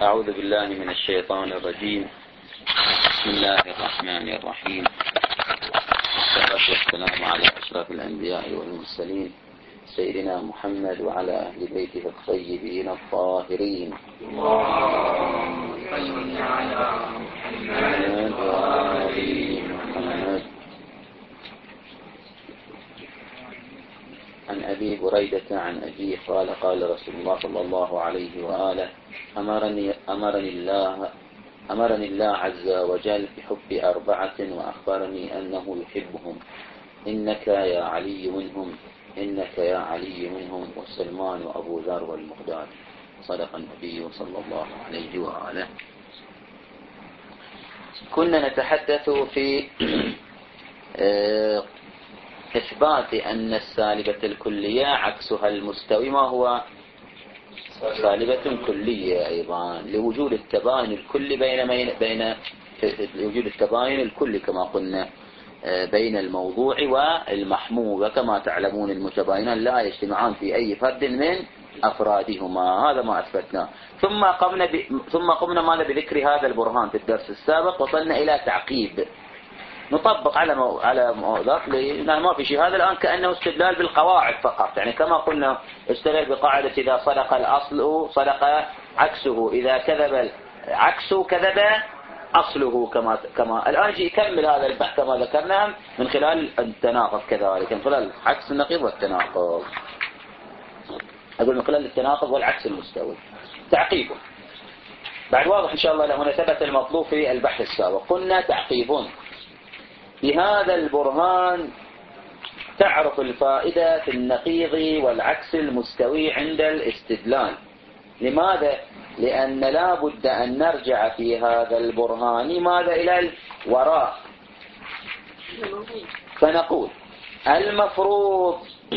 أعوذ بالله من الشيطان الرجيم. بسم الله الرحمن الرحيم، والصلاة والسلام على أشرف الأنبياء والمرسلين سيدنا محمد وعلى أهل بيته الطيبين الطاهرين. اللهم صل على محمد وآل محمد. عن أبي بريدة عن أبيه قال قال رسول الله صلى الله عليه وآله: أمرني الله عز وجل بحب 4 وأخبرني أنه يحبهم. إنك يا علي منهم وسلمان وأبو ذر والمقداد. صدق النبي صلى الله عليه وآله. كنا نتحدث في إثبات أن السالبة الكلية عكسها المستوي. ما هو سالبة كلية أيضا لوجود التباين الكلي بين وجود التباين الكلي كما قلنا بين الموضوع والمحمول، وكما تعلمون المتباينان لا يجتمعان في أي فرد من أفرادهما. هذا ما أثبتناه. ثم قمنا ماذا بذكر هذا البرهان في الدرس السابق، وصلنا إلى تعقيب نطبق على ذاك ما في شيء. هذا الآن كأنه استدلال بالقواعد فقط، يعني كما قلنا استدلال بقاعدة إذا صدق الأصل صدق عكسه، إذا كذب عكسه كذب أصله. كما الآن يجي يكمل هذا البحث كما ذكرنا من خلال التناقض، كذلك من خلال عكس النقيض والتناقض. أقول من خلال التناقض والعكس المستوي تعقيبه. بعد واضح إن شاء الله لهنا ثبت المطلوب في البحث السابق. قلنا تعقيب بهذا البرهان تعرف الفائدة في النقيض والعكس المستوي عند الاستدلال. لماذا؟ لأن لا بد أن نرجع في هذا البرهان ماذا إلى الوراء، فنقول المفروض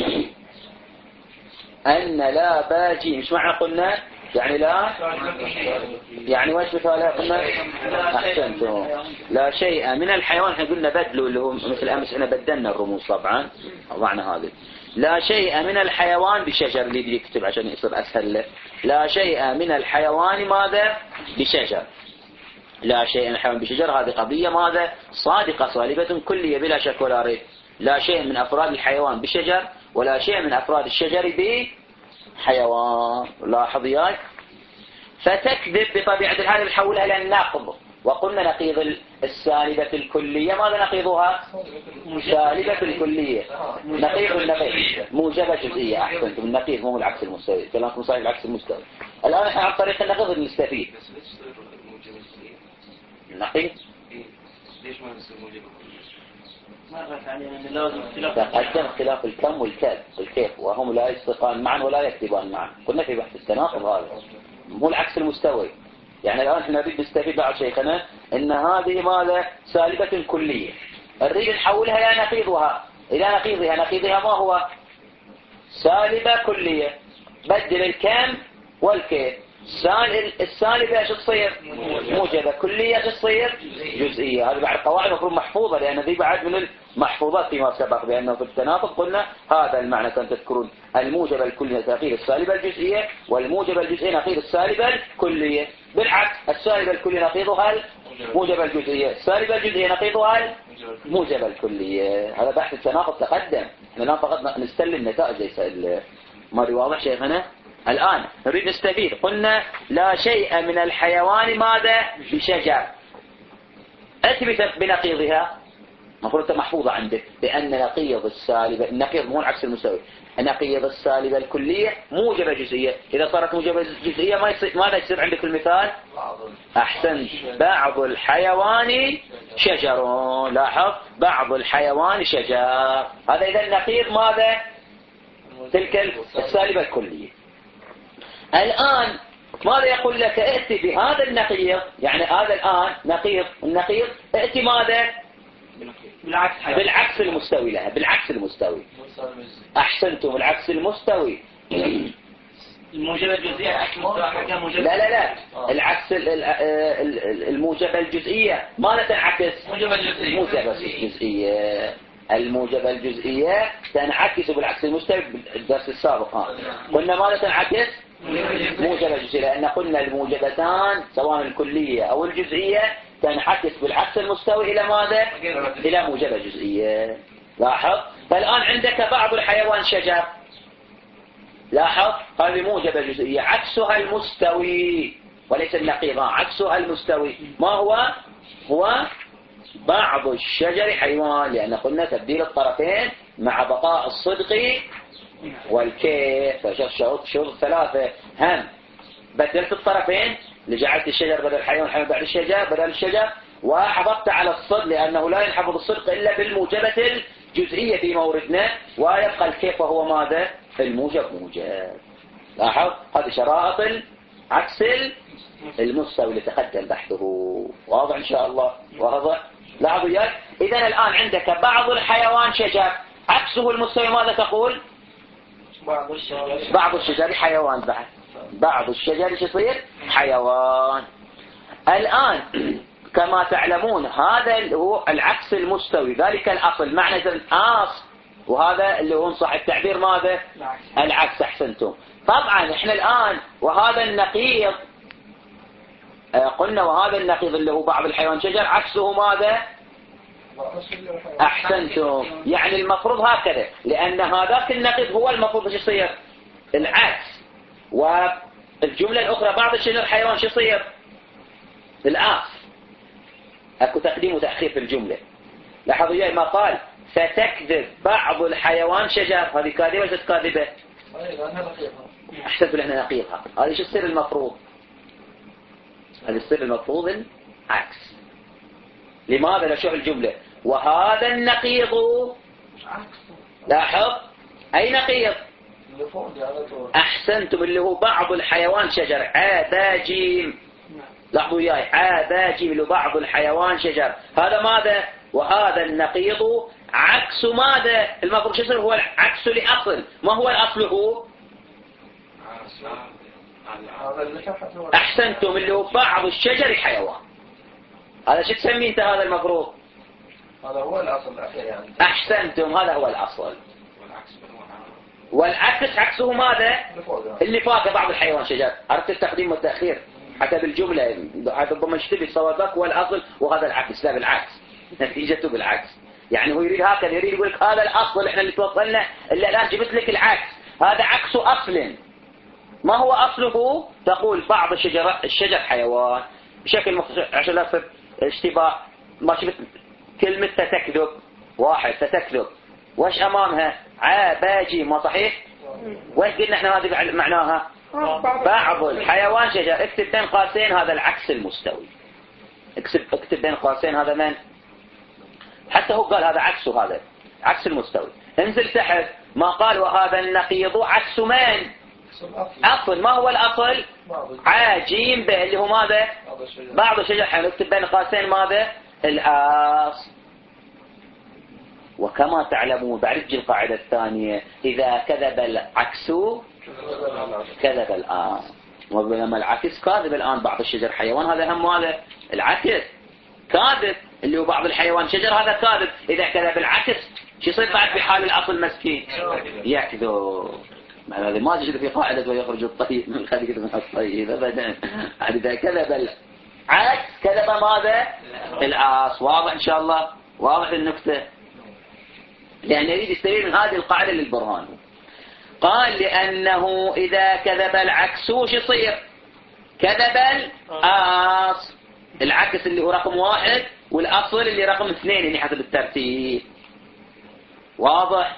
أن لا باجي. مش معنى قلنا يعني لا، يعني وش مثالها قلنا؟ أحسنتم. لا شيء من الحيوان. احنا قلنا بدلوا اللي هو مثل أمس احنا بدلنا الرموز طبعا وضعنا هذه. لا شيء من الحيوان بشجر، اللي يدري يكتب عشان يصير أسهل له. لا شيء من الحيوان ماذا؟ بشجر. لا شيء من الحيوان بشجر، هذه قضية ماذا؟ صادقة صالبة كلية بلا شك ولا ريب. لا شيء من أفراد الحيوان بشجر، ولا شيء من أفراد الشجر بحيوان. لاحظ ياك. فتكذب بطبيعة الحال نحولها إلى النقض. وقلنا نقيض السالبة الكلية ماذا نقيضها؟ سالبة الكلية. نقيض النقيض موجبة جزئية. أحسنتم. النقيض مو العكس المستوي. كلامكم صحيح العكس المستوي. الآن عن طريق النقيض نستفيد. النقيض ليش ما نصير موجبة؟ تقدم اختلاف الكم والكيف وهم لا يصدقان معا ولا يكتبان معا. قلنا في بحث التناقض هذا مو العكس المستوي. يعني الآن احنا نريد نستفيد بعض شيخنا ان هذه ماذا؟ سالبة كلية. نريد نحولها الى نقيضها، نقيضها ما هو؟ سالبة كلية. بدل الكم والكيف. السالبة ايش تصير؟ موجبة. كلية ايش تصير؟ جزئية. هذه بعد قواعد المفروض محفوظة، لأن ذي بعد من المحفوظات فيما سبق، بأنه في التناقض قلنا هذا المعنى كان تذكرون الموجبة الكلية نقيض السالبة الجزئية، والموجبة الجزئية نقيض السالبة الكلية. بالعكس السالبة الكلية نقيضها الموجبة الجزئية، السالبة الجزئية نقيضها الموجبة الكلية. هذا بحث التناقض تقدم. الآن فقط نستلم نتائج ليس ما واضح شيخنا. الآن نريد نستفيد. قلنا لا شيء من الحيوان ماذا؟ بشجر. اثبت بنقيضها. المفروض محفوظة عندك بأن نقيض السالبة، النقيض مو العكس المستوي، نقيض السالبة الكلية موجبة جزئية. إذا صارت موجبة جزئية ماذا يصير عندك المثال؟ أحسنت. بعض الحيوان شجر. لاحظ بعض الحيوان شجر. هذا إذا النقيض ماذا؟ تلك السالبة الكلية. الآن ماذا يقول لك؟ ائتي بهذا النقيض، يعني هذا الآن النقيض ائتي ماذا؟ بالعكس المستوي لها. بالعكس المستوي. أحسنتم. العكس المستوي. الموجبة الجزئية. لا العكس الموجبة الجزئية ماذا تنعكس؟ موجبة الجزئية. الموجبة الجزئية تنعكس بالعكس المستوي. بالدرس السابق قلنا ماذا تنعكس؟ موجبة جزئية، لأن قلنا الموجبتان سواء الكلية أو الجزئية تنعكس بالعكس المستوي إلى ماذا؟ إلى موجبة جزئية. لاحظ. فالآن عندك بعض الحيوان شجر، لاحظ هذه موجبة جزئية عكسها المستوي وليس النقيض، عكسها المستوي ما هو؟ هو بعض الشجر حيوان، لأن قلنا تبديل الطرفين مع بقاء الصدق والكيف. شروط ثلاثة هم بدلت الطرفين لجعلت الشجر بدل الحيوان، الحيوان بعد الشجر بدل الشجر، وحافظت على الصدق لأنه لا ينحفظ الصدق إلا بالموجبة الجزئية في موردنا، ويبقى الكيف وهو ماذا؟ الموجب موجب. لاحظ هذه شرائط عكس المستوي اللي تقدم بحثه. واضح إن شاء الله؟ واضح؟ لاحظوا وياك. إذن الآن عندك بعض الحيوان شجر، عكسه المستوي ماذا تقول؟ بعض الشجر حيوان بعد. بعض الشجر يصير حيوان. الآن كما تعلمون هذا هو العكس المستوي، ذلك الأصل معنى الآص، وهذا اللي هو صح التعبير ماذا؟ العكس. أحسنتم. طبعا احنا الآن وهذا النقيض قلنا وهذا النقيض اللي هو بعض الحيوان شجر عكسه ماذا؟ أحسنتم. يعني المفروض هكذا، لأن هذاك النقيض هو المفروض شو يصير؟ العكس. والجملة الأخرى بعض الشجر حيوان شو يصير؟ العكس. أكو تقديم وتأخير في الجملة. لاحظوا وياي ما قال فتكذب بعض الحيوان شجر، هذه كاذبة ولا كاذبة؟ أحسنتم. لأنها نقيضها. هذه شو تصير المفروض؟ هذه تصير المفروض العكس. لماذا؟ نشوف الجملة وهذا النقيض. لاحظ أي نقيض؟ أحسنتم. اللي هو بعض الحيوان شجر عاباجيم. لاحظوا وياي عاباجيم اللي هو بعض الحيوان شجر، هذا ماذا؟ وهذا النقيض عكس ماذا؟ المفروض يصير هو العكس لأصل. ما هو الأصل؟ هو أحسنتم اللي هو بعض الشجر حيوان. هذا شو تسميه انت؟ هذا المفروض هذا هو الأصل الأخير يعني. أحسنتم. هذا هو الأصل. والعكس عكسه ماذا؟ اللي فاق بعض الحيوان شجر. عرفت التقديم والتأخير حتى بالجملة ربما اشتبه صوابك والأصل وهذا العكس. لا بالعكس، نتيجته بالعكس. يعني هو يريد هكذا، يريد يقول لك هذا الأصل احنا اللي توصلنا اللي الآن جبت لك العكس، هذا عكس أصل. ما هو أصله؟ تقول بعض الشجر حيوان بشكل مختصر عشان لا يصير اشتباه. ما شفت كلمة تتكذب واحد تتكذب وش أمامها؟ عاباجي. ما صحيح؟ وش قلنا احنا هذه معناها؟ بعض الحيوان شجر. اكتب بين قوسين هذا العكس المستوي. اكتب بين قوسين هذا من؟ حتى هو قال هذا عكسه، هذا عكس المستوي. انزل تحت ما قال وهذا النقيض عكس من؟ أصل. ما هو الأصل؟ عاجيم به اللي هو ماذا؟ بعض الشجر حيوان. اكتب بين قوسين ماذا؟ الأصل. وكما تعلمون بعد القاعدة الثانية إذا كذب العكس كذب الآن. ولما العكس كاذب الآن بعض الشجر حيوان، هذا هم هذا العكس كاذب اللي هو بعض الحيوان شجر، هذا كاذب. إذا كذب العكس شو يصير بعد في حال الأصل مسكين؟ يكذب. هذا ما تجد في قاعدة ويخرج الطيب من الخبيث من الطيب أبدا. إذا كذب العكس كذب ماذا؟ العاص. واضح إن شاء الله؟ واضح النكتة؟ لأن يريد يستفيد من هذه القاعدة للبرهان. قال لأنه إذا كذب العكس وش يصير؟ كذب الأصل. العكس اللي هو رقم 1 والأصل اللي رقم 2 يعني حسب الترتيب. واضح؟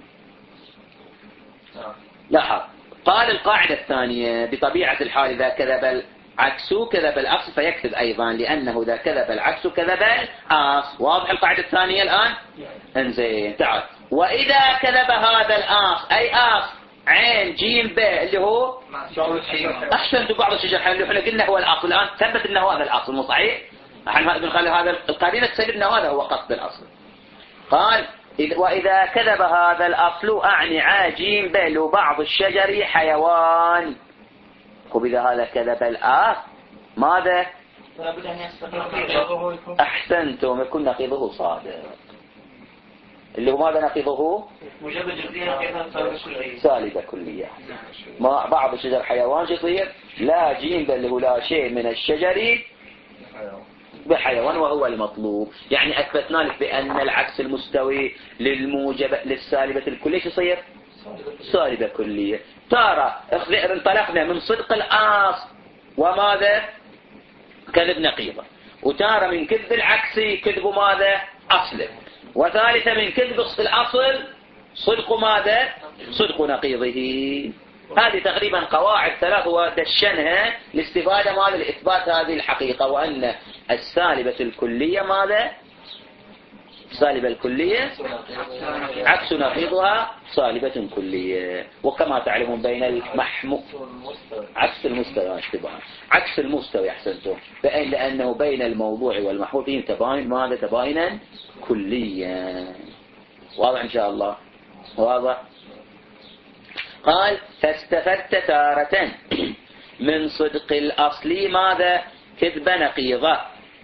لاحظ قال القاعدة الثانية بطبيعة الحال إذا كذب العكس كذب الأصل فيكذب أيضا، لأنه إذا كذب العكس كذب الأصل. واضح القاعدة الثانية الآن؟ انزين تعال. وإذا كذب هذا الأصل أي أصل عين جيم ب اللي هو أحسنت بعض الشجر اللي احنا قلنا هو الأصل، الآن ثبت أنه هذا الأصل. مو صحيح؟ احنا بنخلي هذا القرينة تسلم أنه هذا هو قصد الأصل. قال وإذا كذب هذا الأصل أعني عاجيم بل بعض الشجر حيوان. وإذا هذا كذب الأصل ماذا؟ أحسنتم يكون نقيضه صادق. اللي هو ماذا نقيضه؟ موجبة جزئية نقيضها سالبة كلية. سالبة كلية. ما بعض الشجر حيوان يصير لا جيم بل له لا شيء من الشجر بحيوان وهو المطلوب. يعني أثبتنا لك بأن العكس المستوي للموجبة للسالبة الكلية يصير سالبة كلية. ترى انطلقنا من صدق الأصل وماذا كذب نقيضة، وتارة من كذب العكسي كذب ماذا أصله، وثالثة من كذب الأصل صدق ماذا صدق نقيضه. هذه تقريبا قواعد ثلاث ودشنها لاستفادة ماذا لإثبات هذه الحقيقة، وأن السالبة الكلية ماذا سالبة الكلية عكس نقيضها سالبة كلية. وكما تعلمون بين المحمول عكس المستوى اشتباه عكس المستوى أحسنتم، لأنه بين الموضوع والمحمول فيه تباين ماذا تباينا كليا. واضح إن شاء الله؟ واضح. قال فاستفدت تارة من صدق الأصل ماذا كذب نقيضة،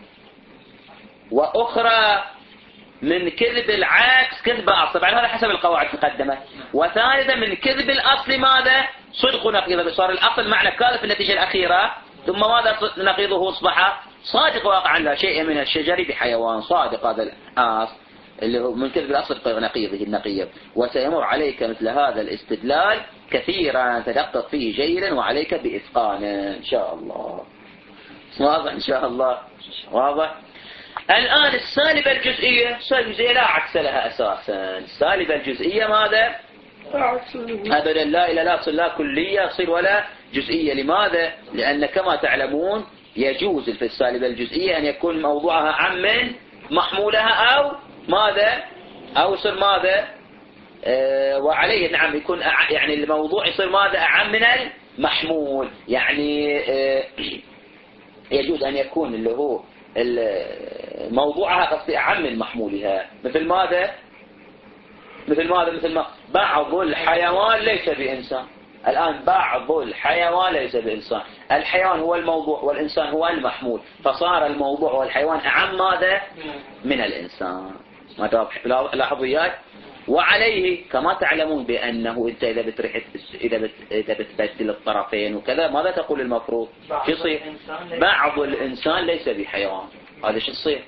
وأخرى من كذب العكس كذب أصل. طبعا هذا حسب القواعد المقدمة. وثالثا من كذب الأصل ماذا صدق نقيضة، صار الأصل معنى كاذب في النتيجة الأخيرة، ثم ماذا نقيضه أصبح صادق واقعا لا شيء من الشجر بحيوان. صادق هذا الأصل اللي هو من كذب الأصل نقيضه النقيض. وسيمر عليك مثل هذا الاستدلال كثيرا تدقق فيه جيدا وعليك بإتقانه إن شاء الله. واضح إن شاء الله؟ واضح. الآن السالبة الجزئية لا عكس لها أساسا. السالبة الجزئية ماذا أبدا لا تصل لا كلية تصل ولا جزئية. لماذا؟ لأن كما تعلمون يجوز في السالبة الجزئية أن يكون موضوعها أعم من محمولها أو ماذا أو يصير ماذا وعليه نعم يكون يعني الموضوع يصير ماذا أعم من المحمول. يعني يجوز أن يكون اللي هو موضوعها قصدي أعم من محمولها. مثل ماذا مثل ما بعض الحيوان ليس بإنسان. الآن بعض الحيوان ليس بإنسان، الحيوان هو الموضوع والإنسان هو المحمول، فصار الموضوع والحيوان أعم ماذا من الإنسان. ما لاحظوا إياك. وعليه كما تعلمون بأنه أنت إذا بتبدل الطرفين وكذا ماذا تقول المفروض شو يصير؟ بعض الإنسان ليس بحيوان. هذا شو يصير؟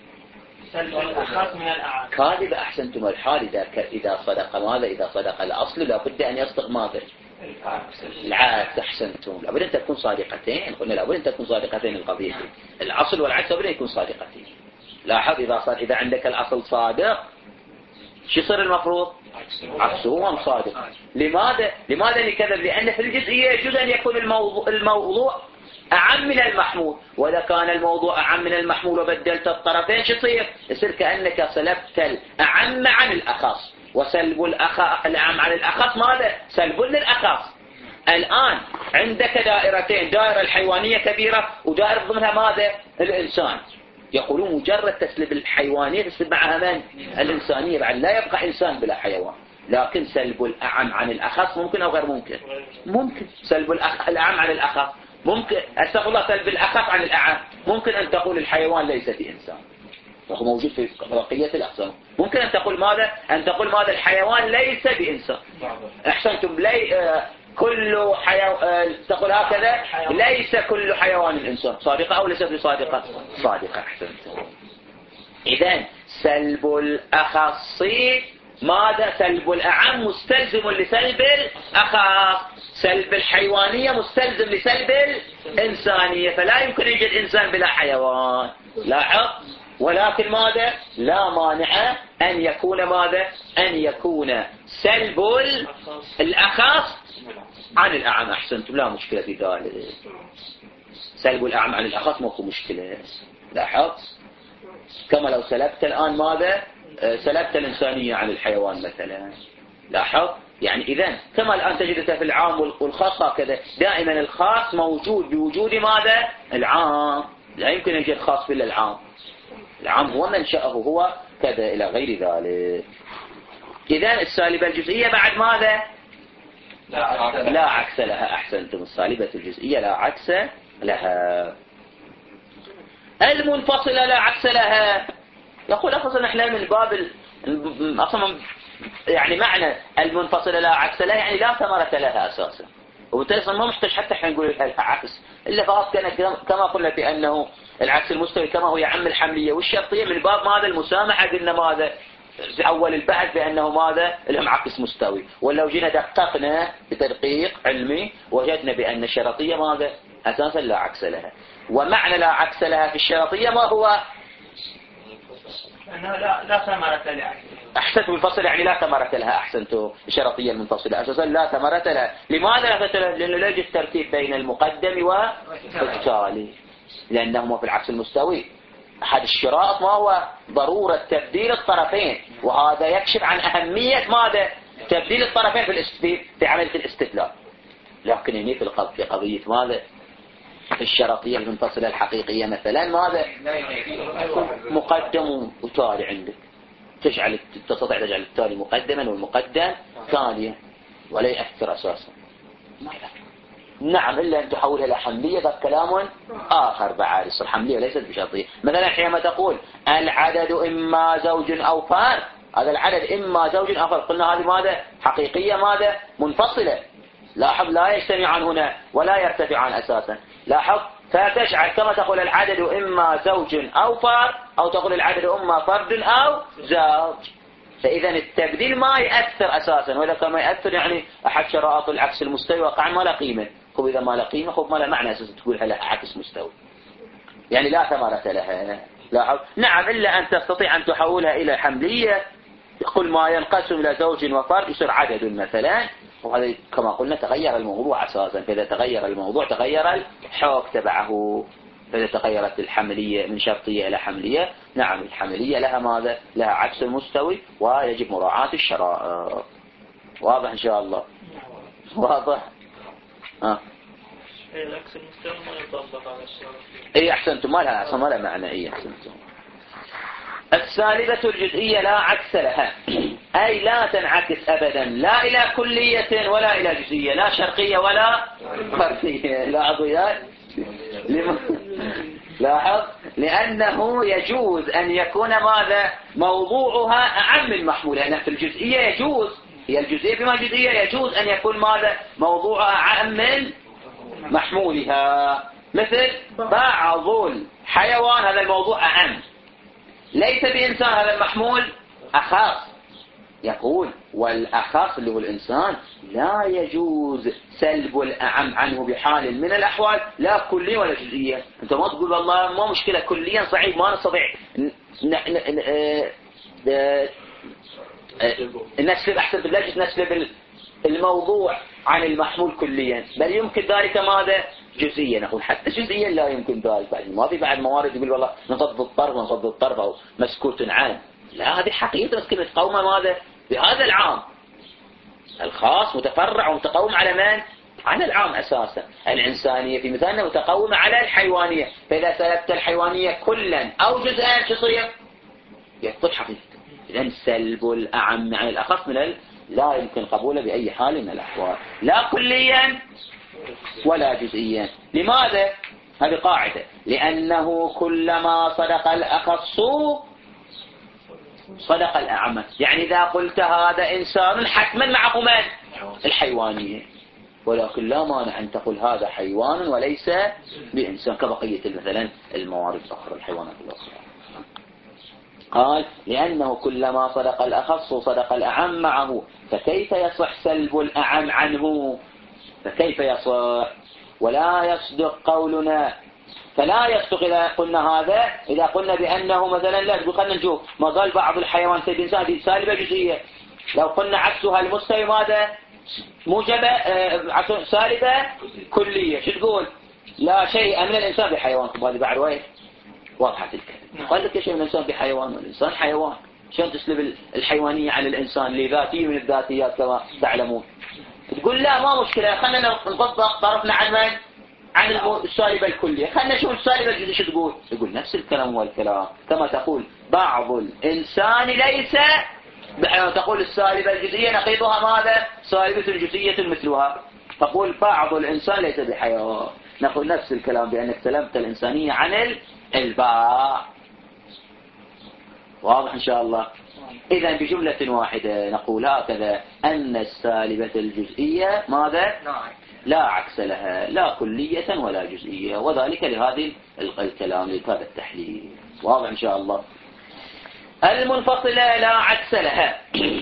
كاذب. أحسنتم. الحال إذا صدق ماذا إذا صدق الأصل لابد أن يصدق ماذا العكس. أحسنتم. لابد أن تكون صادقتين. قلنا لابد أن تكون صادقتين القضية. الأصل والعكس لابد أن يكون صادقتين. لاحظ إذا عندك الأصل صادق شو يصير المفروض عكسه صادق. لماذا نكذب؟ لأن في الجزئية يجوز أن يكون الموضوع أعم من المحمول، وإذا كان الموضوع أعم من المحمول وبدلت الطرفين شو يصير كأنك سلبت الأعم عن الأخص، وسلب الأعم عن الأخص ماذا سلب للأخص. الآن عندك دائرتين، دائرة الحيوانية كبيرة ودائرة ضمنها ماذا الإنسان. يقولون مجرد تسلب الحيوانية تسلب معها من الإنسانية، بعد لا يبقى إنسان بلا حيوان. لكن سلب الأعم عن الأخص ممكن أو غير ممكن؟ ممكن. سلب الأعم عن الأخص ممكن. أستغفر الله. سلب الأخص عن الأعم ممكن أن تقول الحيوان ليس بإنسان وهو موجود في بقية الأقسام. ممكن أن تقول ماذا الحيوان ليس بإنسان. أحسنتم. كل حيوان تقول هكذا ليس كل حيوان الإنسان. صادقة أو ليست بصادقة؟ صادقة. أحسنتم. إذن سلب الأخص ماذا سلب الأعم مستلزم لسلب الأخص. سلب الحيوانية مستلزم لسلب الإنسانية، فلا يمكن يوجد إنسان بلا حيوان. لاحظ. ولكن ماذا لا مانع أن يكون سلب الأخص عن الأعم. أحسنتم. لا مشكلة في ذلك. سلب الأعم عن الأخص ماكو مشكلة. لاحظ. كما لو سلبت الآن ماذا سلبت الإنسانية عن الحيوان مثلا. لاحظ. يعني إذن كما الآن تجدته في العام والخاص هكذا دائما الخاص موجود بوجود ماذا العام. لا يمكن يوجد خاص إلا العام. العام هو منشأه هو كذا إلى غير ذلك. إذن السالبة الجزئية بعد ماذا لا عكس لها. أحسنتم. السالبة الجزئية لا عكس لها. المنفصلة لا عكس لها. يقول أخذ نحن من باب أصلا يعني معنى المنفصلة لا عكس لها يعني لا ثمرة لها أساسا، وبالتالي ما محتاج حتى احنا نقول لها عكس، إلا فقط كما قلنا بأنه العكس المستوي كما هو يعم الحملية والشرطية من باب ماذا المسامحة. قلنا ماذا في أول البحث بأنه ماذا لهم عكس مستوي، ولو جينا دققنا بتدقيق علمي وجدنا بأن الشرطية ماذا أساسا لا عكس لها. ومعنى لا عكس لها في الشرطية ما هو؟ أنه لا ثمرة لها. أحسنت بالفصل يعني لا ثمرة لها. أحسنتوا الشرطية المنفصلة أساسا لا ثمرة لها. لماذا لا ثمرة لها؟ لأنه لا يوجد ترتيب بين المقدم والتالي، لأنهما في العكس المستوي. أحد الشرائط ما هو ضرورة تبديل الطرفين، وهذا يكشف عن أهمية ماذا تبديل الطرفين في عملية الاستدلال. لكن هنا في قضية ماذا في الشرطية المنفصلة الحقيقية مثلا ماذا مقدم وتالي عندك، تستطيع تجعل التالي مقدما والمقدم تاليا ولا يأثر أساسا. نعم إلا أن تحولها إلى حملية، ذا كلام آخر بعد يصير حملية وليست بشرطية. مثلا حينما تقول العدد إما زوج أو فرد، هذا العدد إما زوج أو فرد، قلنا هذه ماذا حقيقية ماذا منفصلة، لاحظ لا يجتمعان هنا ولا يرتفعان أساسا. لاحظ فتجعل كما تقول العدد إما زوج أو فرد، أو تقول العدد إما فرد أو زوج. فإذا التبديل ما يأثر أساسا، وإذا كان ما يأثر يعني أحد شرائط العكس المستوي وقع ما لا قيمة. خب إذا ما لا قيمة خب ما لا معنى أساسا تقولها لها عكس مستوي، يعني لا ثمرة لها. لاحظ نعم إلا أن تستطيع أن تحولها إلى حملية، يقول ما ينقسم إلى زوج وفرد يصير عدد مثلا، وهذا كما قلنا تغير الموضوع أساسا. فإذا تغير الموضوع تغير الحكم تبعه. فإذا تغيرت الحملية من شرطية إلى حملية، نعم الحملية لها ماذا لها عكس المستوي ويجب مراعاة الشرائط. واضح إن شاء الله؟ واضح؟ العكس المستوي ما يطبق على الشرط. إيه أحسنتم، ما لها أصلا ما لها معنى. إيه أحسنتم. السالبة الجزئية لا عكس لها، أي لا تنعكس أبدا لا إلى كلية ولا إلى جزئية، لا شرقية ولا غربية. لاحظ لأنه يجوز أن يكون ماذا موضوعها أعم من محمولها. يعني في الجزئية يجوز، هي الجزئية بما جزئية يجوز أن يكون ماذا موضوعها أعم من محمولها. مثل بعض الحيوان هذا الموضوع أعم، ليس بإنسان هذا المحمول أخص. يقول والأخص اللي هو الإنسان لا يجوز سلب الأعم عنه بحال من الأحوال، لا كلية ولا جزئية. أنت ما تقول والله ما مشكلة كليا صعيب ما نستطيع نسلب أحسن بالله نسلب الموضوع عن المحمول كليا، بل يمكن ذلك ماذا جزئيا. نقول حتى جزئيا لا يمكن ذلك. ما في بعد موارد يقول والله نصد الطرف أو مسكوت عنه. لا هذه حقيقة بس كلمة قومة ماذا بهذا العام الخاص متفرع ومتقوم على من؟ على العام أساسا. الإنسانية في مثالنا متقومة على الحيوانية، فإذا سلبت الحيوانية كلا أو جزءا شصير يبطل حقيقة. إذن سلب الأعم عن الأخص من لا يمكن قبوله بأي حال من الأحوال، لا كليا ولا جزئيا. لماذا؟ هذه قاعدة، لأنه كلما صدق الأخص صدق الأعم. يعني إذا قلت هذا إنسان حتما معه من؟ الحيوانية، ولكن لا مانع أن تقول هذا حيوان وليس بإنسان كبقية مثلا الموارد الأخرى الحيوانات الأخرى. قال لأنه كلما صدق الأخص صدق الأعم معه، فكيف يصح سلب الأعم عنه؟ فكيف يصح ولا يصدق قولنا؟ فلا يصدق إذا قلنا هذا، إذا قلنا بأنه مثلا لا تقول خلنا نشوف ما قال بعض الحيوان سيد إنسان دي سالبة جزئية. لو قلنا عكسها المستوي ماذا موجبة سالبة كلية، شو تقول؟ لا شيء من الإنسان بحيوان. هذه بعد وين واضحة الكلمة. قال لك شيء من الإنسان بحيوان والإنسان حيوان، شلون تسلب الحيوانية عن الإنسان لذاتية من الذاتيات كما تعلمون؟ تقول لا ما مشكلة خلنا نفضل طرفنا عن من؟ عن السالبة الكلية، خلنا نشوف السالبة الجزئية شو تقول. يقول نفس الكلام والكلام كما تقول بعض الإنسان ليس بحيوان، تقول السالبة الجزئية نقيضها ماذا؟ سالبة جزئية مثلها. تقول بعض الإنسان ليس بحيوان، نقول نفس الكلام بأنك سلبت الإنسانية عن الباع. واضح إن شاء الله؟ إذا بجملة واحدة نقول هكذا أن السالبة الجزئية ماذا؟ لا عكس لها، لا كلية ولا جزئية، وذلك لهذه الكلام لهذا التحليل. واضح إن شاء الله. المنفصلة لا عكس لها.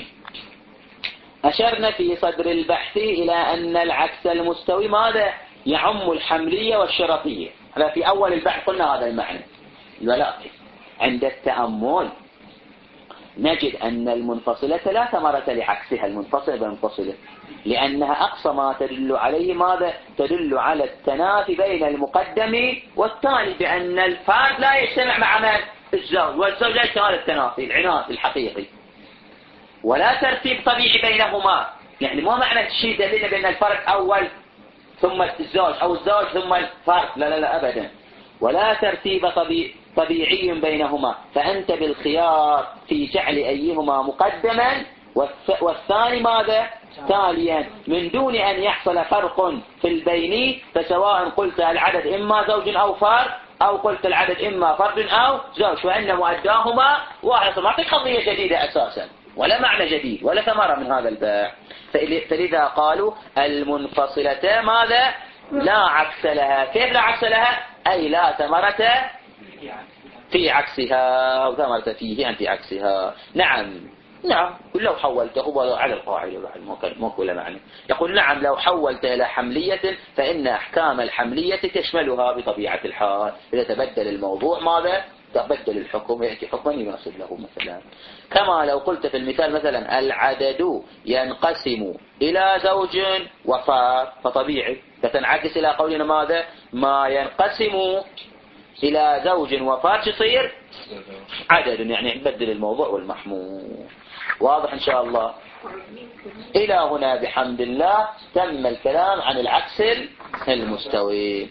أشرنا في صدر البحث إلى أن العكس المستوي ماذا؟ يعم الحملية والشرطية. هذا في أول البحث قلنا هذا المعنى. ولكن عند التأمل نجد أن المنفصلة لا ثمرة لعكسها، المنفصلة بمنفصلة، لأنها أقصى ما تدل عليه ماذا؟ تدل على التنافي بين المقدم والتالي، بأن الفرد لا يجتمع مع من؟ الزوج، والزوج لا يجتمع التنافي العناص الحقيقي، ولا ترتيب طبيعي بينهما. يعني مو معنى الشيء دليل بأن الفرد أول ثم الزوج أو الزوج ثم الفرد، لا لا لا أبدا، ولا ترتيب طبيعي بينهما، فأنت بالخيار في جعل أيهما مقدما والثاني ماذا؟ تاليا، من دون أن يحصل فرق في البين، فسواء قلت العدد إما زوج أو فرد، أو قلت العدد إما فرد أو زوج، فإن مؤداهما واحد. ما في قضية جديدة أساسا، ولا معنى جديد، ولا ثمرة من هذا الباع. فلذا قالوا المنفصلة ماذا؟ لا عكس لها. كيف لا عكس لها؟ أي لا ثمرة في عكسها، وثمرة فيه أن في عكسها. نعم لو حولته على القاعدة مو كل معنى. يقول نعم لو حولته إلى حملية فإن أحكام الحملية تشملها بطبيعة الحال. إذا تبدل الموضوع ماذا؟ تبدل الحكم، يأتي حكما يناسب له. مثلا كما لو قلت في المثال مثلا العدد ينقسم إلى زوج وفرد، فطبيعي فتنعكس إلى قولنا ماذا؟ ما ينقسم إلى زوج وفرد يصير عدد، يعني نبدل الموضوع والمحمول. واضح إن شاء الله. إلى هنا بحمد الله تم الكلام عن العكس المستوي.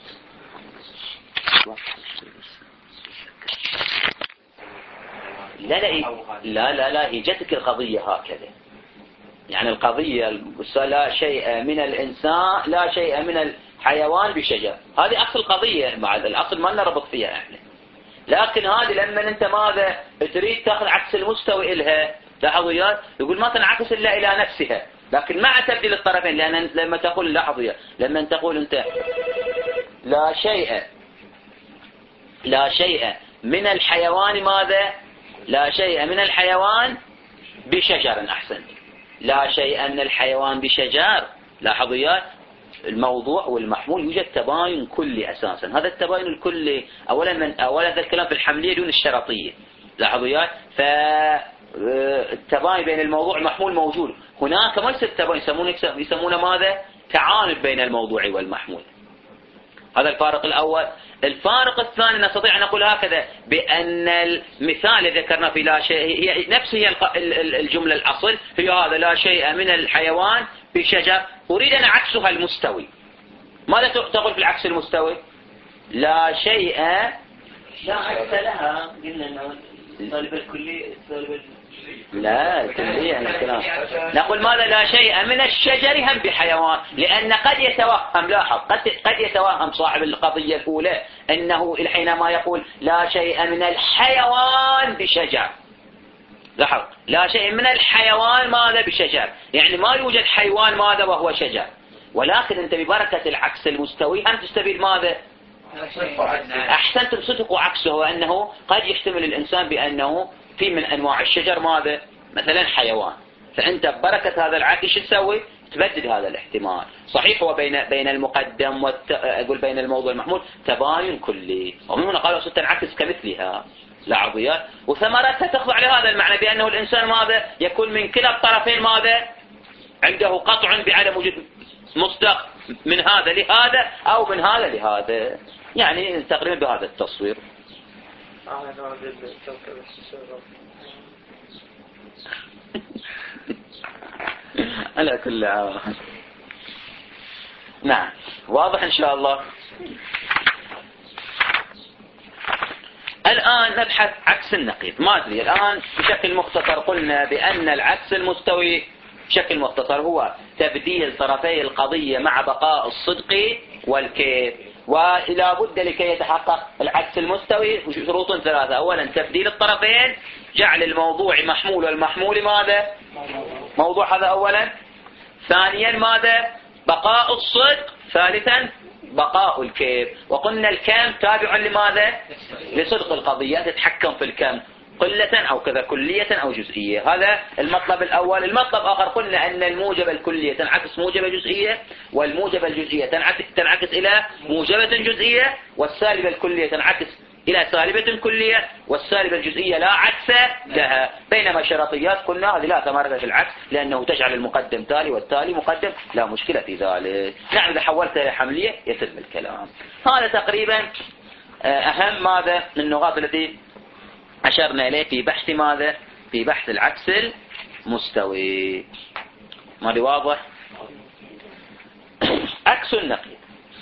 لا هي جتك القضية هكذا، يعني القضية لا شيء من الإنسان لا شيء من الحيوان بشجر، هذه أصل القضية، مع الأصل ما نربط فيها احنا. لكن هذه لما أنت ماذا تريد تأخذ عكس المستوي إلها، لاحظوا يقول ما تنعكس إلا إلى نفسها، لكن مع تبديل الطرفين. لأن لما تقول لاحظوا لما تقول أنت لا شيء من الحيوان ماذا؟ لا شيء من الحيوان بشجر، أحسن، لا شيء من الحيوان بشجر. لاحظوا الموضوع والمحمول يوجد تباين كلي أساسا. هذا التباين الكلي أولا هذا الكلام في الحملية دون الشرطية. لاحظوا فالتباين بين الموضوع والمحمول موجود. هناك ما يصير تباين، يسمونه ماذا؟ تعانب بين الموضوع والمحمول. هذا الفارق الأول. الفارق الثاني نستطيع أن نقول هكذا بأن المثال الذي ذكرنا في لا شيء هي هي الجملة الأصل، هي هذا لا شيء من الحيوان بشجر. أريد أن عكسها المستوي. ماذا تقول في العكس المستوي؟ لا شيء لا عكس لها. قلنا أنه الطالب الكلي لا الكلية الكلام. نقول ماذا؟ لا شيء من الشجر هم بحيوان، لأن قد يتوهم، لاحظ قد يتوهم صاحب القضية الأولى أنه حينما يقول لا شيء من الحيوان بشجر، لاحظ لا شيء من الحيوان ماذا بشجر، يعني ما يوجد حيوان ماذا وهو شجر. ولكن أنت ببركة العكس المستوي أنت تستفيد ماذا؟ أحسنتم صدق عكسه، وأنه قد يحتمل الإنسان بأنه في من أنواع الشجر ماذا؟ مثلا حيوان. فأنت ببركة هذا العكس شو تسوي؟ تبدد هذا الاحتمال. صحيح هو بين المقدم أقول بين الموضوع المحمول تباين كلي، ومن هنا قالوا ستنعكس كمثلها لعضيات، وثمرتها تخضع لهذا المعنى بأنه الإنسان ماذا؟ يكون من كلا الطرفين ماذا؟ عنده قطع بعدم وجود مصدق من هذا لهذا أو من هذا لهذا، يعني تقريبا بهذا التصوير. على كل عام. نعم واضح إن شاء الله. الآن نبحث عكس النقيض. ما أدري الآن بشكل مختصر قلنا بأن العكس المستوي بشكل مختصر هو تبديل طرفي القضية مع بقاء الصدق والكيف. ولا بد لكي يتحقق العكس المستوي شروط ثلاثة. أولا تبديل الطرفين، جعل الموضوع محمول والمحمول ماذا؟ موضوع، هذا أولا. ثانيا ماذا؟ بقاء الصدق. ثالثا بقاء الكيف. وقلنا الكم تابع لماذا؟ لصدق القضية، تتحكم في الكم قلة أو كذا، كلية أو جزئية. هذا المطلب الأول. المطلب الآخر قلنا أن الموجبة الكلية تنعكس موجبة جزئية، والموجبة الجزئية تنعكس إلى موجبة جزئية، والسالبة الكلية تنعكس إلى سالبة كلية، والسالبة الجزئية لا عكس لها. بينما الشرطيات قلنا هذه لا ثمرة في العكس، لأنه تجعل المقدم تالي والتالي مقدم، لا مشكلة في ذلك. نعم إذا حولتها إلى حملية يتم الكلام. هذا تقريبا أهم ماذا من النقاط التي أشرنا إليه في بحث ماذا؟ في بحث العكس المستوي. ماذا واضح؟ عكس النقيض.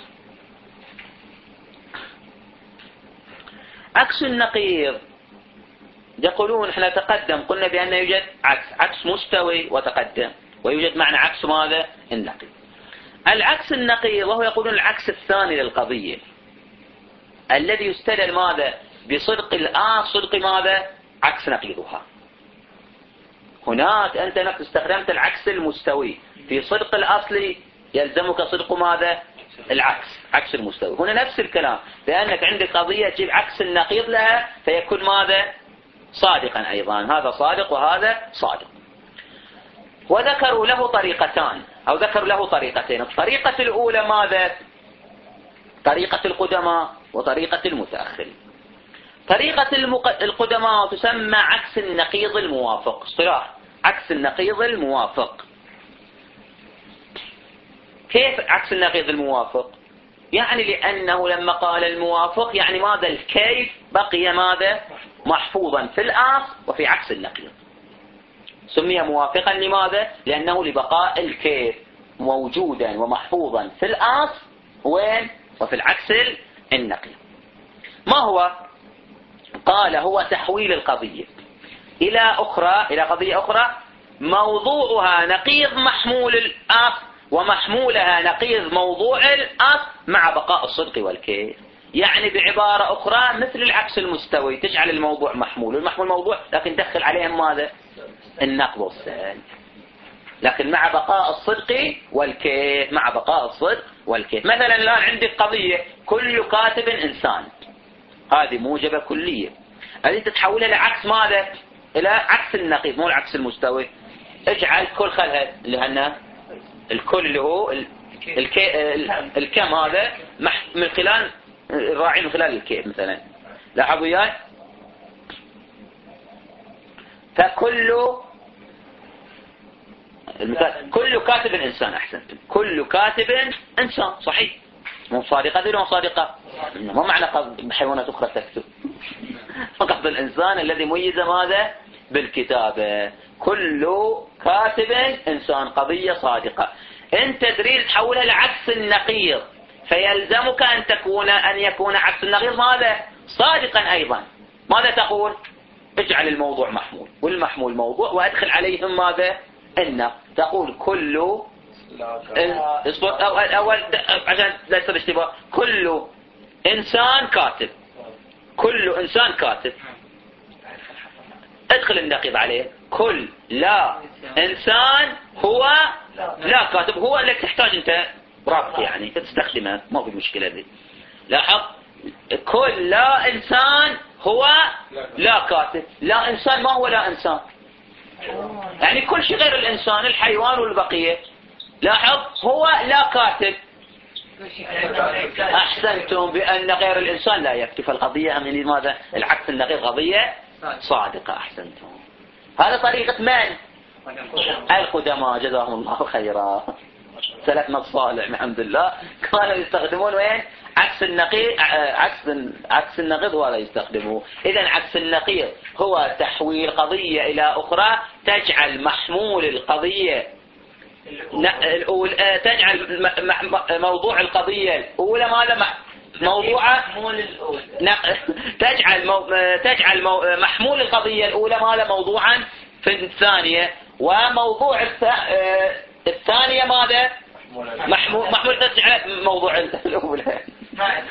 عكس النقيض يقولون احنا تقدم قلنا بأن يوجد عكس مستوي وتقدم، ويوجد معنى عكس ماذا؟ النقيض. العكس النقيض وهو يقولون العكس الثاني للقضية الذي يستدل ماذا؟ بصدق صدق ماذا؟ عكس نقيضها. هناك أنت نفس استخدمت العكس المستوي في صدق الأصلي، يلزمك صدق ماذا؟ العكس، عكس المستوي. هنا نفس الكلام، لأنك عندك قضية تجيب عكس النقيض لها فيكون ماذا؟ صادقا أيضا. هذا صادق وهذا صادق. وذكروا له طريقتان أو ذكروا له طريقتين. الطريقة الأولى ماذا؟ طريقة القدماء وطريقة المتأخرين. طريقة القدماء تسمى عكس النقيض الموافق. اصطلاح عكس النقيض الموافق. كيف عكس النقيض الموافق؟ يعني لأنه لما قال الموافق يعني ماذا؟ الكيف بقي ماذا؟ محفوظا في الأصل وفي عكس النقيض. سمي موافقا لماذا؟ لأنه لبقاء الكيف موجودا ومحفوظا في الأصل وين؟ وفي العكس النقيض. ما هو؟ قال هو تحويل القضية إلى قضية أخرى موضوعها نقيض محمول الأصل ومحمولها نقيض موضوع الأصل مع بقاء الصدق والكيف. يعني بعبارة أخرى مثل العكس المستوي، تجعل الموضوع محمول والمحمول موضوع، لكن دخل عليهم ماذا؟ النقض والسالب، لكن مع بقاء الصدق والكيف. مع بقاء الصدق والكيف. مثلا الآن عندك قضية كل كاتب إنسان، هذه موجبة كلية. هذه تتحولها لعكس ماذا؟ إلى عكس النقيض، مو العكس المستوي. اجعل كل خلها اللي هنا الكل اللي هو الكم، هذا من خلال الراعي من خلال الكيف مثلا. لاحظوا وياي، فكل كل كاتب إنسان. أحسنتم، كل كاتب إنسان صحيح، مو صادقة ذي، مو صادقة، ما معنى قصد حيوانات أخرى تكتب، فقط الإنسان الذي ميز ماذا؟ بالكتابة. كل كاتب إنسان قضية صادقة. أنت تريد تحولها لعكس النقيض، فيلزمك أن يكون عكس النقيض ماذا؟ صادقا أيضا. ماذا تقول؟ اجعل الموضوع محمول والمحمول موضوع وأدخل عليهم ماذا؟ تقول كل أول عشان لا يصير اشتباه. كل إنسان كاتب، كل إنسان كاتب، ادخل النقيض عليه. كل لا إنسان هو لا كاتب. هو لك تحتاج أنت رابط يعني تستخدمه، ما في مشكلة ذي. لاحظ، كل لا إنسان هو لا كاتب. لا إنسان ما هو لا إنسان؟ يعني كل شيء غير الإنسان، الحيوان والبقية. لاحظ، هو لا كاتب. أحسنتم بأن غير الإنسان لا يكتب. القضية من ماذا؟ العكس النقيض قضية صادقة. أحسنتم. هذا طريقة من؟ القدماء جزاهم الله خيرا. سلفنا الصالح الحمد لله كانوا يستخدمون وين؟ عكس النقيض. عكس النقيض ولا يستخدموه. إذا عكس النقيض هو تحويل قضية إلى أخرى، تجعل محمول القضية تجعل موضوع القضية الأولى ماذا؟ موضوعه تجعل محمول القضية الأولى ماذا؟ موضوعا في الثانية. وموضوع الثانية ماذا؟ محمول تجعل موضوع الأولى.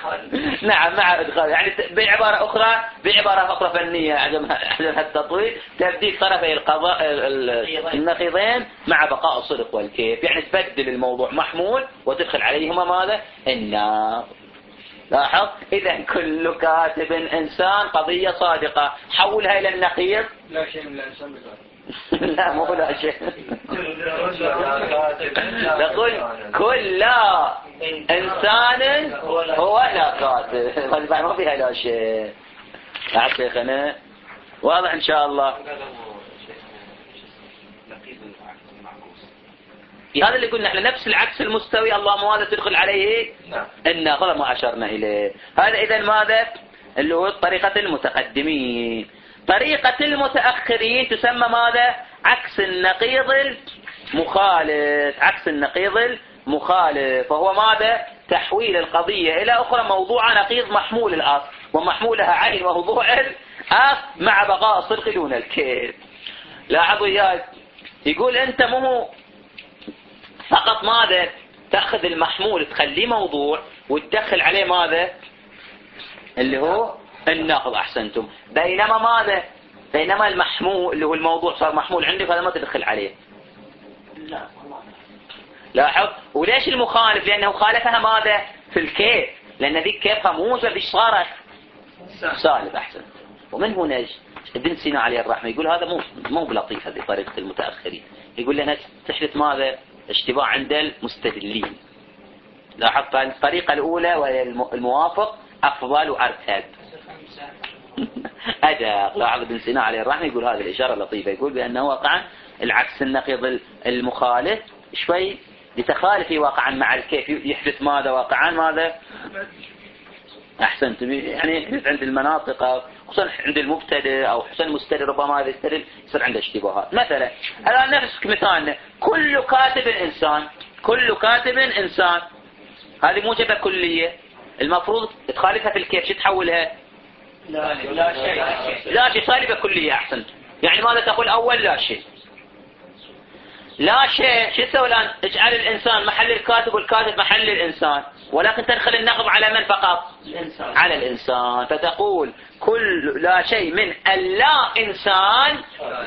نعم مع إدخال، يعني بعبارة أخرى فنية عدم التطويل، تبديل طرفي النقيضين مع بقاء الصدق والكيف، يعني تبدل الموضوع محمول وتدخل عليهما ماذا؟ النار. لاحظ، إذا كل كاتب إنسان قضية صادقة، حولها إلى النقيض. لا شيء من الإنسان بذلك. لا مو لا شيء. نقول كل إنسان هو لا كاتب، هذا ما فيها لا شيء. يا شيخنا واضح إن شاء الله. هذا اللي قلنا احنا، نفس العكس المستوي اللهم ماذا تدخل عليه الناقض ما أشرنا إليه. هذا إذا ماذا اللي هو طريقة المتقدمين. طريقة المتأخرين تسمى ماذا؟ عكس النقيض المخالف. عكس النقيض المخالف فهو ماذا؟ تحويل القضية إلى أخرى موضوع نقيض محمول الأصل ومحمولها عين موضوع الأصل مع بقاء الصدق دون الكذب. لاحظوا يقول أنت مو فقط ماذا تأخذ المحمول تخليه موضوع وتدخل عليه ماذا اللي هو النقض. أحسنتم. بينما ماذا؟ بينما المحمول اللي هو الموضوع صار محمول عندك، هذا ما تدخل عليه. لاحظ. وليش المخالف؟ لأنه خالفها ماذا في الكيف، لأن ذيك كيفها موجب ايش صارت؟ سالب. أحسن. ومن هنا ابن سينا عليه الرحمة يقول هذا مو بلطيف هذه طريقة المتأخرين. يقول لنا تحدث ماذا؟ اشتباه عند المستدلين. لاحظ الطريقة الأولى وهي الموافق أفضل وأرتب أدق. لاحظ ابن سينا عليه الرحمة يقول هذه الإشارة لطيفة، يقول بأنه واقعا العكس النقيض المخالف شوي لتخالفي واقعا مع الكيف يحدث ماذا واقعا ماذا. أحسنت. يعني يحدث عند المناطق خصوصا عند المبتدئ أو حسن المستدل ربما هذا يستدل يصير عنده اشتباهات. مثلا الآن نفس مثالنا كل كاتب إنسان. كل كاتب إنسان هذه موجبة كلية، المفروض تخالفها في الكيف شو تحولها؟ لا شيء سالبة كلية. أحسنت. يعني ماذا تقول أول؟ لا شيء. لا شيء شو تسوي الآن؟ اجعل الإنسان محل الكاتب والكاتب محل الإنسان، ولكن تدخل النقض على من فقط؟ الإنسان. على الإنسان. فتقول كل لا شيء من اللا إنسان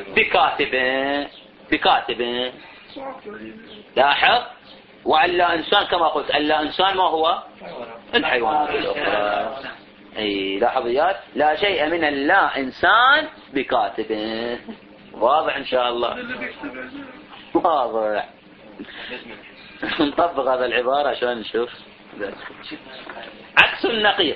بكاتب. لاحظ. وألا إنسان كما قلت ألا إنسان ما هو؟ الحيوانات الأخرى. أي لاحظيات لا شيء من اللا إنسان بكاتب. واضح إن شاء الله. واضح. نطبق هذا العبارة عشان نشوف. عكس النقيض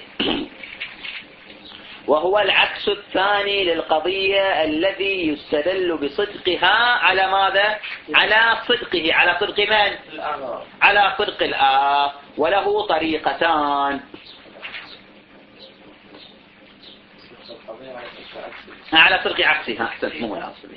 وهو العكس الثاني للقضية الذي يستدل بصدقها على ماذا؟ على صدقه. على صدق من؟ على صدق الآخر. وله طريقتان. على صدق عكسها. أحسنت. مو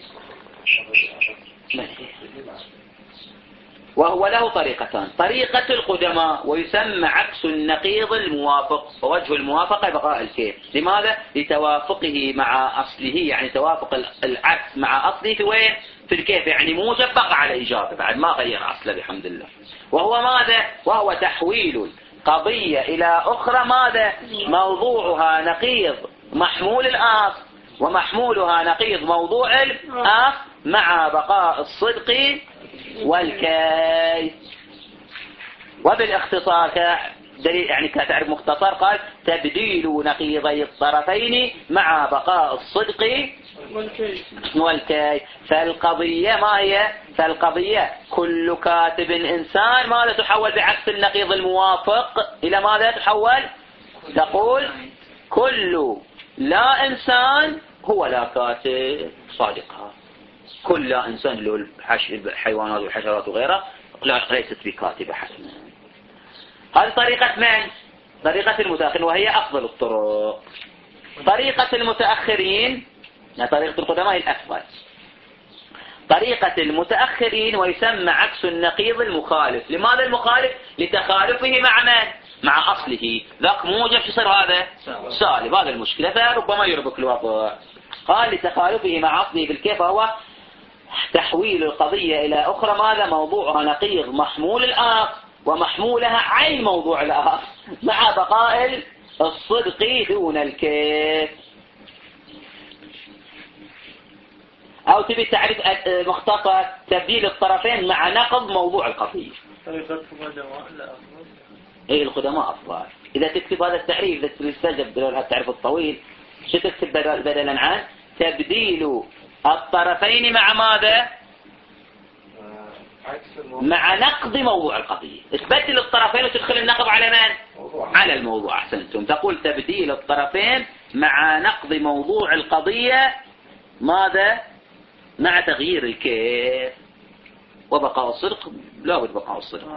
وهو له طريقتان. طريقة القدماء ويسمى عكس النقيض الموافق، ووجه الموافقة بقاء الكيف. لماذا؟ لتوافقه مع أصله، يعني توافق العكس مع أصله في وين؟ في الكيف. يعني موجب بقى على إيجابه بعد ما غير أصله بحمد الله. وهو ماذا؟ وهو تحويل قضية إلى أخرى ماذا؟ موضوعها نقيض محمول الأصل ومحمولها نقيض موضوع الأصل مع بقاء الصدق والكيف. وبالاختصار دليل يعني كتعرف مختصر قال تبديل نقيضي الطرفين مع بقاء الصدق والكيف. فالقضية ما هي؟ فالقضية كل كاتب إنسان ماذا تحول بعكس النقيض الموافق إلى ماذا تحول؟ تقول كل لا إنسان هو لا كاتب صادقها. كل لا إنسان له الحيوانات والحشرات وغيرها ليست بكاتبة حتما. هذه طريقة من؟ طريقة المتأخرين، وهي أفضل الطرق. طريقة المتأخرين طريقة القدماء الأفضل. طريقة المتأخرين ويسمى عكس النقيض المخالف. لماذا المخالف؟ لتخالفه مع من؟ مع أصله. ذاك موجب يصير هذا سالب. هذا المشكلة. فربما يربك الوضع. قال لتخالفه مع أصله بالكيف هو تحويل القضية إلى أخرى ماذا؟ موضوعها نقيض محمول الآخر ومحمولها عين موضوع الآخر مع بقاء الصدق دون الكيف. أو تبي تعرف مختصر تبديل الطرفين مع نقض موضوع القضية. طريقة القدماء لا أفضل. إيه القدماء أفضل. إذا تكتب هذا التعريف إذا تستجب بدل التعريف الطويل شو تكتب بدلا عن تبديل الطرفين مع ماذا؟ مع نقض موضوع القضية. تبدل الطرفين وتدخل النقض على من؟ على الموضوع. أحسنتم. تقول تبديل الطرفين مع نقض موضوع القضية ماذا؟ مع تغيير الكيف وبقاء الصدق. لا بد بقاء الصدق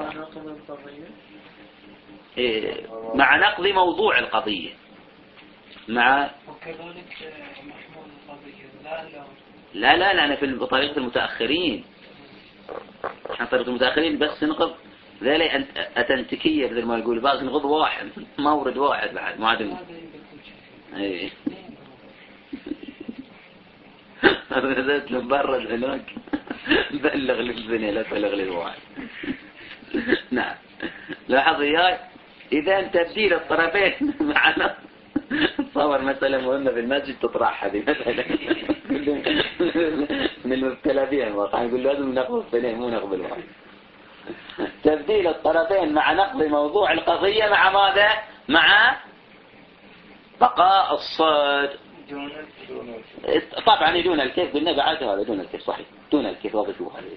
مع نقض موضوع القضية مع وكذلك محمول القضية. لا أنا في طريقة المتأخرين. احنا طريقة المتأخرين بس نقض ذلك أتنتكية بدل ما نقول باقي نقض واحد مورد واحد بعد ما عدم. ايه نزلت مبرد هناك بلغ للبنية لا تبلغ للواحد. نعم لاحظ إياي. إذا تبديل الطرفين معنا تصور مسألة مهمة في المسجد تطرح هذه مثلا من المبتلى بها الواقع يقول لازم نقبل اثنين مو نقبل واحد. تبديل الطرفين مع نقض موضوع القضية مع ماذا؟ مع بقاء الصدق. طبعا دون الكيف قلنا بعد هذا دون الكيف صحيح دون الكيف وضعوا عليه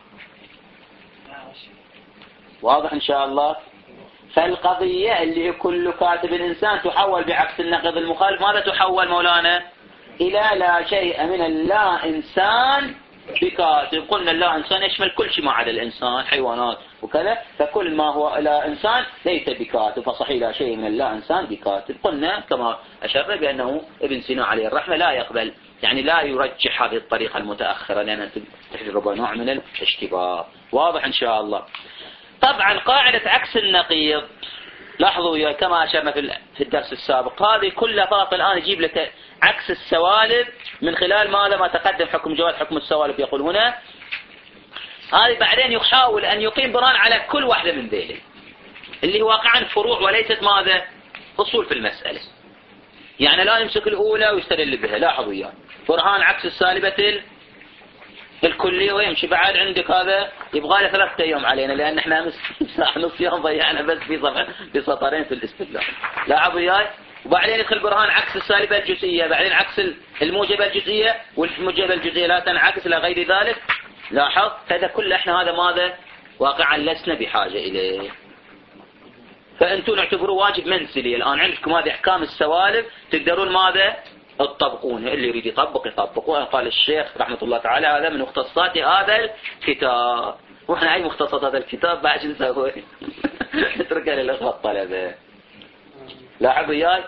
واضح إن شاء الله. فالقضية اللي كل كاتب الإنسان تحول بعكس النقض المخالف. ماذا تحول مولانا؟ إلى لا شيء من اللا إنسان بكاتب. قلنا اللا إنسان يشمل كل شيء ما عدا الإنسان حيوانات وكذا. فكل ما هو لا إنسان ليس بكاتب فصحيح لا شيء من اللا إنسان بكاتب. قلنا كما أشرنا بأنه ابن سينا عليه الرحمة لا يقبل يعني لا يرجح هذه الطريقة المتأخرة لأنها تحجب نوع من الاشتباه. واضح إن شاء الله. طبعا قاعدة عكس النقيض لاحظوا كما أشرنا في الدرس السابق هذه كلها فقط الآن يجيب لك عكس السوالب من خلال ماذا ما تقدم حكم جواز حكم السوالب يقول هنا. هذه بعدين يحاول أن يقيم برهان على كل واحدة من ذيله اللي واقعا فروع وليست ماذا أصول في المسألة. يعني لا يمسك الأولى ويستدل بها. لاحظوا برهان عكس السالبة الكلية ويمشي بعد عندك هذا يبغى له 3 أيام علينا لأن احنا نص يوم ضيعنا بس في سطرين في الاستدلال. لاحظوا وياي. وبعدين يدخل برهان عكس السالبة الجزئية بعدين عكس الموجبة الجزئية والموجبة الجزئية لا تنعكس إلى غير ذلك. لاحظ هذا كله احنا هذا ماذا واقعا لسنا بحاجة إليه. فأنتم نعتبروا واجب منزلي. الآن عندكم هذه أحكام السوالب تقدرون ماذا تطبقونه. اللي يريد يطبق وأن قال الشيخ رحمة الله تعالى هذا من مختصات هذا الكتاب. وإحنا أي مختصات هذا الكتاب بعد نسوي نتركها للأخوة الطلبة. لاحظوا وياي.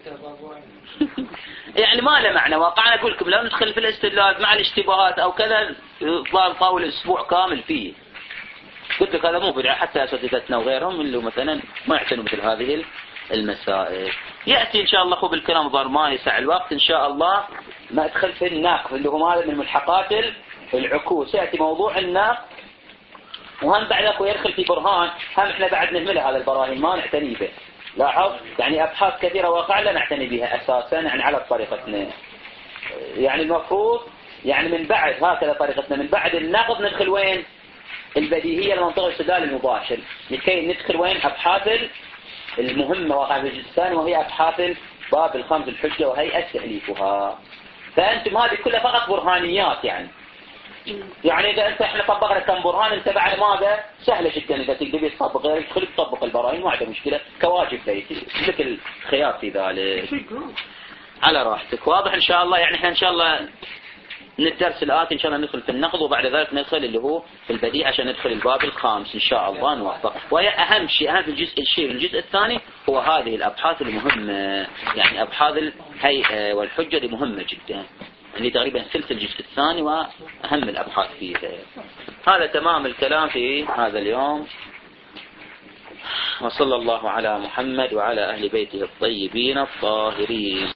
يعني ما له معنى واقعا أقول لكم لا ندخل في الاستدلال مع الاشتباهات أو كذا طاول أسبوع كامل فيه. قلت لك هذا مو بدعة حتى أساتذتنا وغيرهم اللي مثلا ما يعتنوا مثل هذه المسائل. يأتي إن شاء الله خب الكلام ضر ما يسع الوقت إن شاء الله ما أدخل في الناقض اللي هو هذا من ملحقات العكوس. يأتي موضوع الناقض وهم بعد يدخل في برهان هم إحنا بعد نهمله هذا البراهين ما نعتني به. لاحظ يعني أبحاث كثيرة واقع لا نعتني بها أساسا يعني على طريقتنا. يعني المفروض يعني من بعد هكذا طريقتنا من بعد الناقض ندخل وين البديهية المنطقة الاستدلال المباشر لكي ندخل وين أبحاث المهمة واقع في الجزء الثاني وهي أبحاث باب الخمس الحجة وهيئة تأليفها. فأنتم هذه كلها فقط برهانيات يعني إذا أنت إحنا طبقنا كم برهان أنت بعد ماذا سهلة جدا إذا تقدر تطبق غيرك تخليك تطبق البراهين ما عنده مشكلة كواجب لك الخيار في ذلك على راحتك. واضح إن شاء الله. يعني إحنا إن شاء الله من الدرس الآتي إن شاء الله ندخل في النقض وبعد ذلك ندخل اللي هو في البديع عشان ندخل الباب الخامس إن شاء الله نوفق. وهي أهم شيء في الجزء الثاني هو هذه الأبحاث المهمة يعني أبحاث الهيئة والحجة اللي مهمة جدا اللي تقريبا ثلث الجزء الثاني وأهم الأبحاث فيه. هذا تمام الكلام في هذا اليوم. وصلى الله على محمد وعلى أهل بيته الطيبين الطاهرين.